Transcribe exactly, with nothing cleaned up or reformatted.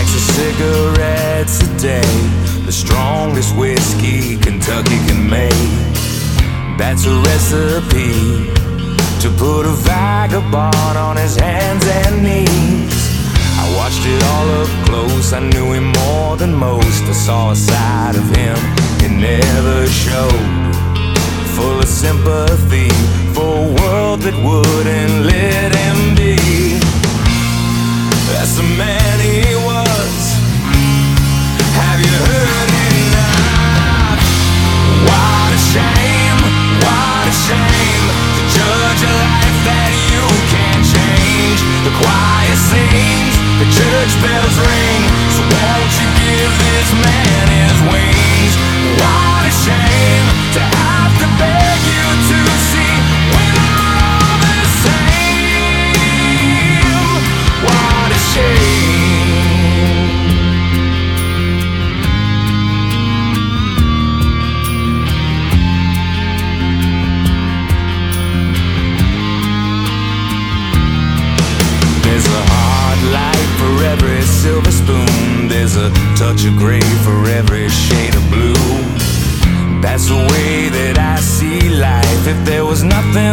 packs of cigarettes a day, the strongest whiskey Kentucky can make. That's a recipe to put a vagabond on his hands and knees. I watched it all up close, I knew him more than most. I saw a side of him he never showed, full of sympathy for a world that wouldn't let him be. That's the man he was. Have you heard enough? What a shame, what a shame to judge a life that you can't change. The choir sings, the church bells ring, so won't you give this man his wings? What a shame to have to beg you to see we're not all the same. What a shame. There's a hard light for every silver spoon, there's a touch of gray for every shade of blue. That's the way that I see life. If there was nothing